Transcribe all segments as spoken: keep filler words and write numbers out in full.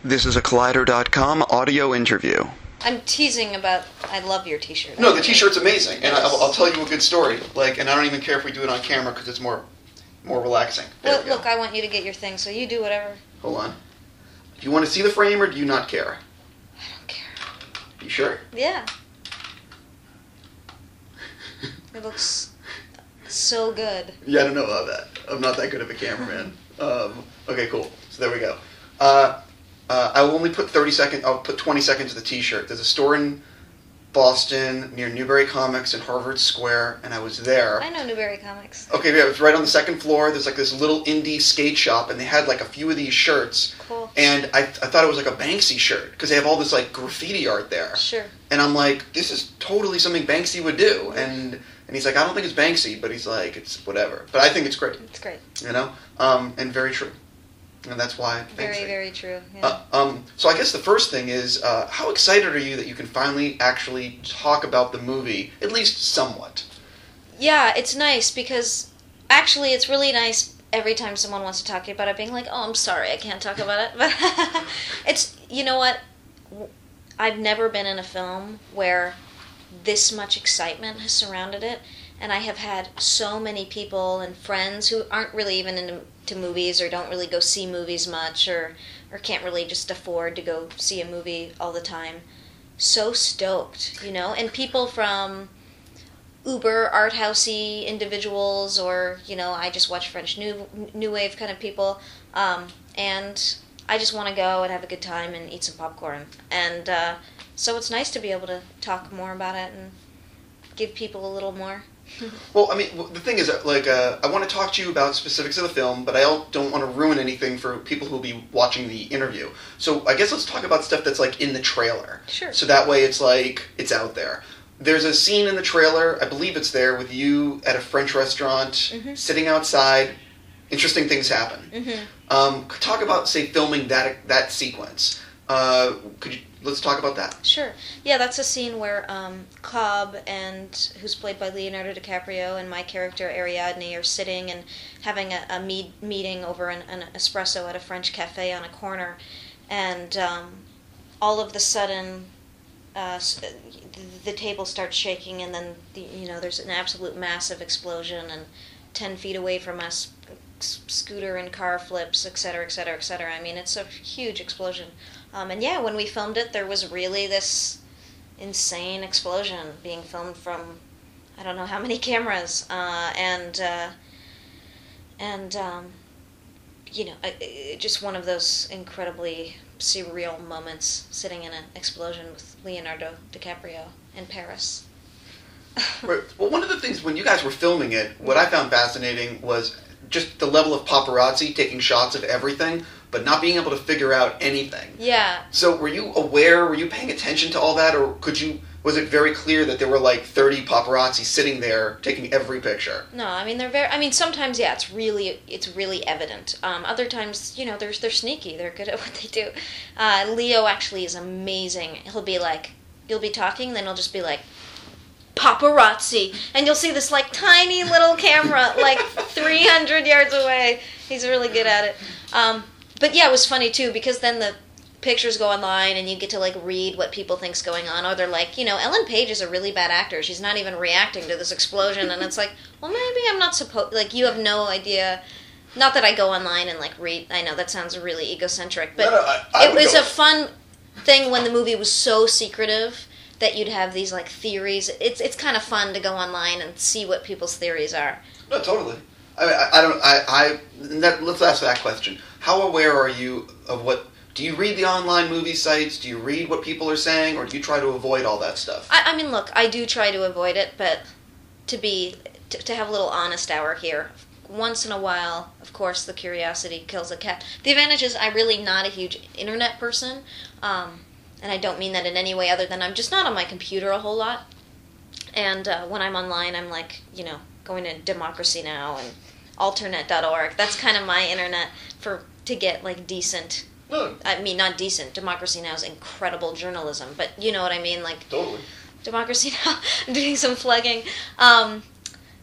This is a Collider dot com audio interview. I'm teasing about, I love your t-shirt. No, the t-shirt's amazing, and I'll, I'll tell you a good story. Like, and I don't even care if we do it on camera because it's more, more relaxing. There Well, we go. look, I want you to get your thing, so you do whatever. Hold on. Do you want to see the frame or do you not care? I don't care. You sure? Yeah. It looks so good. Yeah, I don't know about that. I'm not that good of a cameraman. Um, okay, cool. So there we go. Uh, uh, I will only put thirty seconds. I'll put twenty seconds of the T-shirt. There's a store in Boston near Newbury Comics in Harvard Square, and I was there. I know Newbury Comics. Okay, yeah, it was right on the second floor. There's like this little indie skate shop, and they had like a few of these shirts. Cool. And I, I thought it was like a Banksy shirt because they have all this like graffiti art there. Sure. And I'm like, this is totally something Banksy would do. And and he's like, I don't think it's Banksy, but he's like, it's whatever. But I think it's great. It's great. You know, um, and very true. And that's why Very, Banksy. very true. Yeah. Uh, um, so I guess the first thing is, uh, how excited are you that you can finally actually talk about the movie, at least somewhat? Yeah, it's nice because actually it's really nice every time someone wants to talk about it being like, oh, I'm sorry, I can't talk about it. But it's, you know what? I've never been in a film where this much excitement has surrounded it. And I have had so many people and friends who aren't really even into to movies or don't really go see movies much or, or can't really just afford to go see a movie all the time. So stoked, you know? And people from uber art housey individuals or, you know, I just watch French new new wave kind of people. Um, and I just want to go and have a good time and eat some popcorn. And uh, so it's nice to be able to talk more about it and give people a little more. Well, I mean, the thing is, like, uh, I want to talk to you about specifics of the film, but I don't want to ruin anything for people who will be watching the interview. So I guess let's talk about stuff that's, like, in the trailer. Sure. So that way it's, like, it's out there. There's a scene in the trailer, I believe it's there, with you at a French restaurant, Mm-hmm. sitting outside. Interesting things happen. Mm-hmm. Um, talk about, say, filming that that sequence. Uh, could you... Let's talk about that. Sure. Yeah, that's a scene where um, Cobb, and who's played by Leonardo DiCaprio, and my character Ariadne are sitting and having a, a meet, meeting over an, an espresso at a French cafe on a corner, and um, all of the sudden, uh, the table starts shaking, and then the, you know there's an absolute massive explosion, and ten feet away from us, scooter and car flips, et cetera, et cetera, et cetera. I mean, it's a huge explosion. Um, and yeah, when we filmed it, there was really this insane explosion being filmed from I don't know how many cameras, uh, and uh, and um, you know, uh, just one of those incredibly surreal moments, sitting in an explosion with Leonardo DiCaprio in Paris. Right. Well, one of the things when you guys were filming it, what I found fascinating was just the level of paparazzi taking shots of everything, but not being able to figure out anything. Yeah. So were you aware, were you paying attention to all that, or could you, was it very clear that there were like thirty paparazzi sitting there taking every picture? No, I mean, they're very, I mean, sometimes, yeah, it's really, it's really evident. Um, other times, you know, they're, they're sneaky, they're good at what they do. Uh, Leo actually is amazing. He'll be like, you'll be talking, then he'll just be like, paparazzi, and you'll see this like tiny little camera like three hundred yards away. He's really good at it. Um, but yeah, it was funny too because then the pictures go online and you get to like read what people think's going on. Or they're like, you know, Ellen Page is a really bad actor. She's not even reacting to this explosion, and it's like, well, maybe I'm not supposed. Like, you have no idea. Not that I go online and like read. I know that sounds really egocentric, but No, no, I- I it would was go- a fun thing when the movie was so secretive that you'd have these like theories. It's it's kind of fun to go online and see what people's theories are. No, totally. I mean, I, I don't. I. I that, let's ask that question. How aware are you of what? Do you read the online movie sites? Do you read what people are saying, or do you try to avoid all that stuff? I, I mean, look, I do try to avoid it, but to be to, to have a little honest hour here. Once in a while, of course, the curiosity kills a cat. The advantage is I'm really not a huge internet person. Um, And I don't mean that in any way other than I'm just not on my computer a whole lot. And uh, when I'm online, I'm like, you know, going to Democracy Now! And Alternet dot org. That's kind of my internet for to get, like, decent... No, I mean, not decent. Democracy Now! Is incredible journalism. But you know what I mean? Like, totally. Democracy Now! I'm doing some flagging. Um,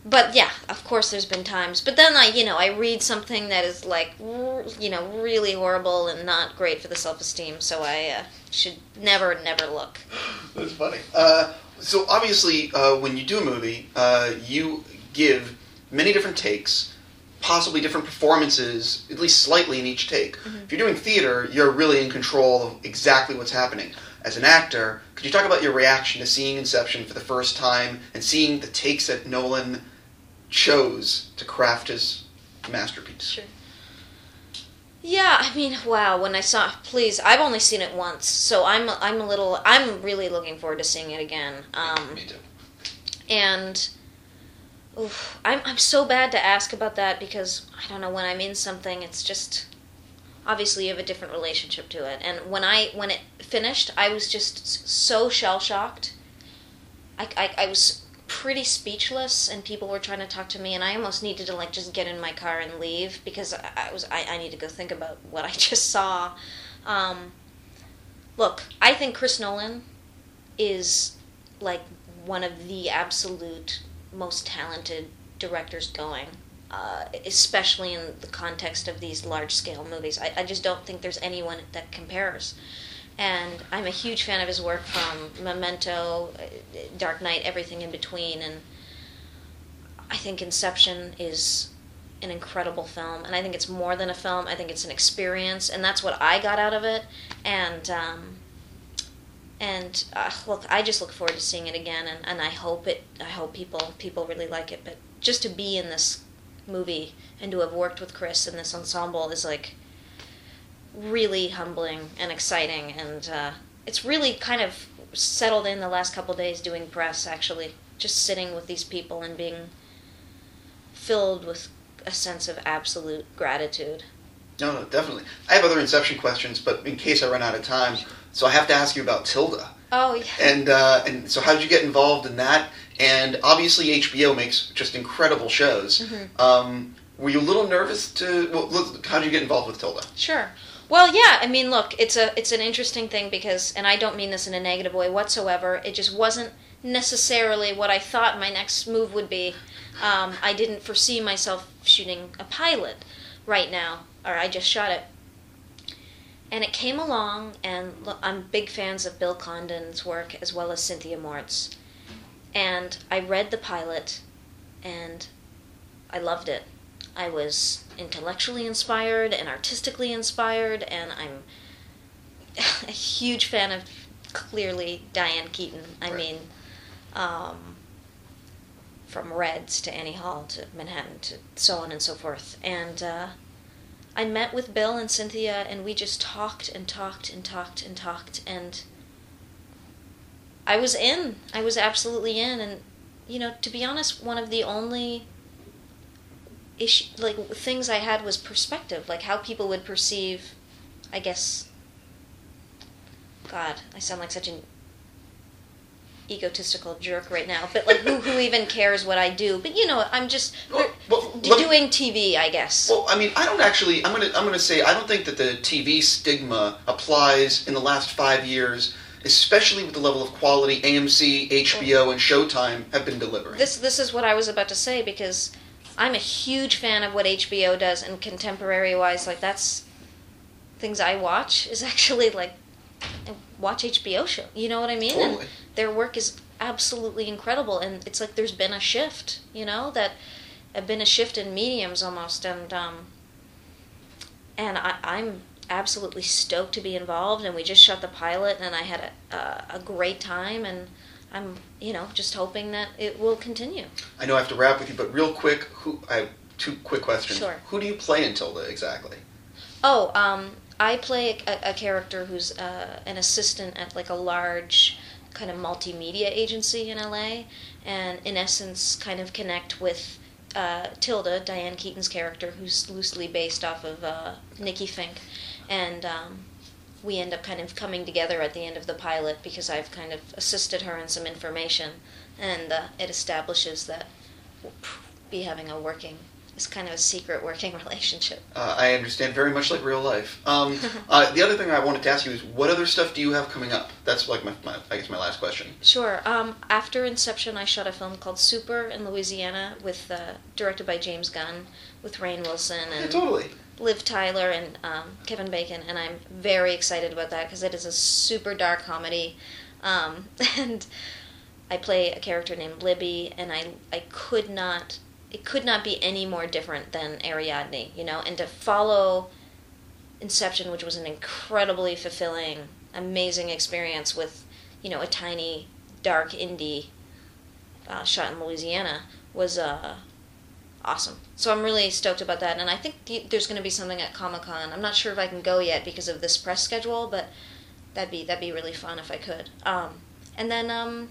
but yeah, of course, there's been times. But then I, you know, I read something that is like, you know, really horrible and not great for the self-esteem. So I uh, should never, never look. That's funny. Uh, so obviously, uh, when you do a movie, uh, you give many different takes, possibly different performances, at least slightly in each take. Mm-hmm. If you're doing theater, you're really in control of exactly what's happening. As an actor, could you talk about your reaction to seeing Inception for the first time and seeing the takes that Nolan chose to craft his masterpiece? Sure. Yeah, I mean, wow. When I saw, please, I've only seen it once, so I'm I'm a little, I'm really looking forward to seeing it again. Um, Me too. And oof, I'm I'm so bad to ask about that because I don't know, when I'm in something, it's just obviously you have a different relationship to it. And when I when it finished, I was just so shell shocked. I, I I was pretty speechless, and people were trying to talk to me, and I almost needed to like just get in my car and leave because I, I was I, I need to go think about what I just saw. Um, look, I think Chris Nolan is like one of the absolute most talented directors going, uh, especially in the context of these large scale movies. I, I just don't think there's anyone that compares. And I'm a huge fan of his work from Memento, Dark Knight, everything in between. And I think Inception is an incredible film. And I think it's more than a film. I think it's an experience. And that's what I got out of it. And um, and uh, look, I just look forward to seeing it again. And, and I hope it. I hope people people really like it. But just to be in this movie and to have worked with Chris in this ensemble is like really humbling and exciting, and uh, it's really kind of settled in the last couple days doing press, actually. Just sitting with these people and being filled with a sense of absolute gratitude. No, no, definitely. I have other Inception questions, but in case I run out of time, so I have to ask you about Tilda. Oh, yeah. And, uh, and so how did you get involved in that? And obviously H B O makes just incredible shows. Mm-hmm. Um, were you a little nervous to... Well, how did you get involved with Tilda? Sure. Well, yeah, I mean, look, it's a it's an interesting thing because, and I don't mean this in a negative way whatsoever, it just wasn't necessarily what I thought my next move would be. Um, I didn't foresee myself shooting a pilot right now, or I just shot it. And it came along, and look, I'm big fans of Bill Condon's work as well as Cynthia Mort's. And I read the pilot, and I loved it. I was intellectually inspired and artistically inspired, and I'm a huge fan of, clearly, Diane Keaton. I right. mean, um, from Reds to Annie Hall to Manhattan to so on and so forth. And uh, I met with Bill and Cynthia, and we just talked and talked and talked and talked, and I was in. I was absolutely in, and, you know, to be honest, one of the only... issue, like things I had was perspective, like how people would perceive, I guess, God, I sound like such an egotistical jerk right now, but like who who even cares what I do? But you know, I'm just well, well, doing T V, I guess. Well, I mean, I don't actually. I'm gonna I'm gonna say I don't think that the T V stigma applies in the last five years, especially with the level of quality A M C, H B O, and Showtime have been delivering. This this is what I was about to say, because I'm a huge fan of what H B O does, and contemporary-wise, like, that's things I watch is actually, like, I watch H B O show. You know what I mean? Totally. And their work is absolutely incredible, and it's like there's been a shift, you know, that have been a shift in mediums almost, and um, and I, I'm absolutely stoked to be involved, and we just shot the pilot, and I had a, a, a great time, and I'm, you know, just hoping that it will continue. I know I have to wrap with you, but real quick, who I have two quick questions. Sure. Who do you play in Tilda exactly? Oh, um, I play a, a character who's uh, an assistant at like a large kind of multimedia agency in L A, and in essence kind of connect with uh, Tilda, Diane Keaton's character, who's loosely based off of uh, Nikki Fink, and um, we end up kind of coming together at the end of the pilot because I've kind of assisted her in some information, and uh, it establishes that we'll be having a working is kind of a secret working relationship. Uh, I understand, very much like real life. Um, uh, the other thing I wanted to ask you is, what other stuff do you have coming up? That's like my, my I guess my last question. Sure. Um, after Inception, I shot a film called Super in Louisiana, with uh, directed by James Gunn, with Rainn Wilson and Yeah, totally. Liv Tyler and um, Kevin Bacon, and I'm very excited about that because it is a super dark comedy, um, and I play a character named Libby, and I I could not. It could not be any more different than Ariadne, you know, and to follow Inception, which was an incredibly fulfilling, amazing experience with, you know, a tiny, dark indie uh, shot in Louisiana, was uh, awesome. So I'm really stoked about that, and I think th- there's going to be something at Comic-Con. I'm not sure if I can go yet because of this press schedule, but that'd be that'd be really fun if I could. Um, and then, um,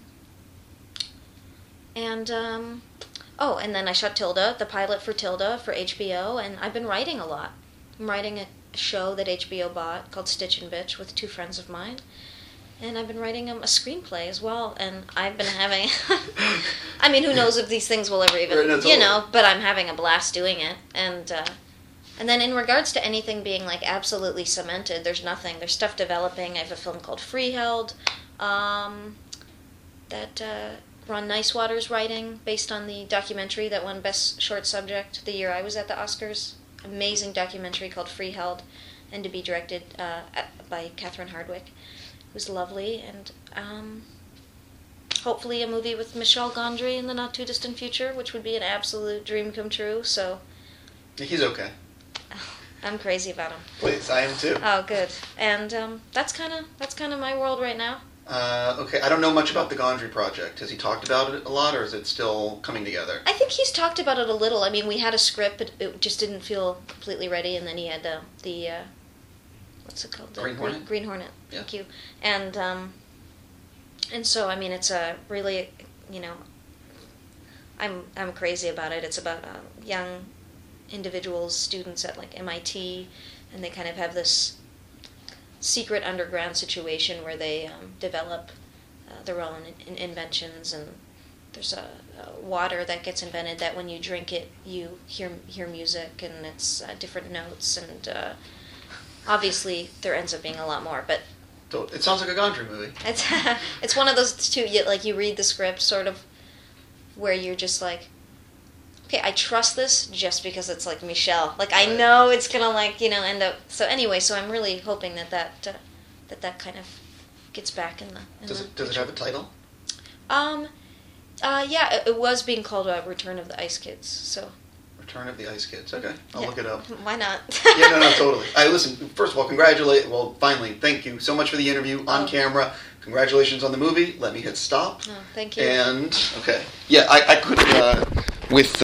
and um. Oh, and then I shot Tilda, the pilot for Tilda for H B O, and I've been writing a lot. I'm writing a show that H B O bought called Stitch and Bitch with two friends of mine, and I've been writing um, a screenplay as well, and I've been having, I mean, who knows if these things will ever even, Right, no, you totally. know, but I'm having a blast doing it, and uh, and then in regards to anything being like absolutely cemented, there's nothing. There's stuff developing. I have a film called Freeheld, um, that, uh, Ron Nicewater's writing, based on the documentary that won Best Short Subject the year I was at the Oscars. Amazing documentary called Freeheld, and to be directed uh, at, by Catherine Hardwicke. It was lovely, and um, hopefully a movie with Michel Gondry in the not-too-distant future, which would be an absolute dream come true, so He's okay. I'm crazy about him. Please, I am too. Oh, good. And um, that's kind of that's kind of my world right now. Uh, okay, I don't know much about the Gondry project. Has he talked about it a lot, or is it still coming together? I think he's talked about it a little. I mean, we had a script, but it just didn't feel completely ready, and then he had the the uh, what's it called? The Green Hornet? Green Hornet. Yeah. Thank you. And um, and so I mean, it's a really, you know, I'm I'm crazy about it. It's about uh, young individuals, students at like M I T, and they kind of have this secret underground situation where they um, develop uh, their own in- inventions, and there's a, a water that gets invented that when you drink it you hear hear music, and it's uh, different notes, and uh, obviously there ends up being a lot more, but So, it sounds like a Gondry movie. it's it's one of those two, you, like you read the script sort of where you're just like, okay, I trust this just because it's like Michelle. Like I Right. know it's gonna like you know end up. So anyway, so I'm really hoping that that uh, that that kind of gets back in the. In Does the it, does it have a title? Um, uh, yeah, it, it was being called uh, Return of the Ice Kids. So. Return of the Ice Kids. Okay, I'll Yeah. look it up. Why not? Yeah, no, no, totally. I listen. First of all, congratulate. Well, finally, thank you so much for the interview on Oh. camera. Congratulations on the movie. Let me hit stop. Oh, thank you. And okay, yeah, I, I could uh, with.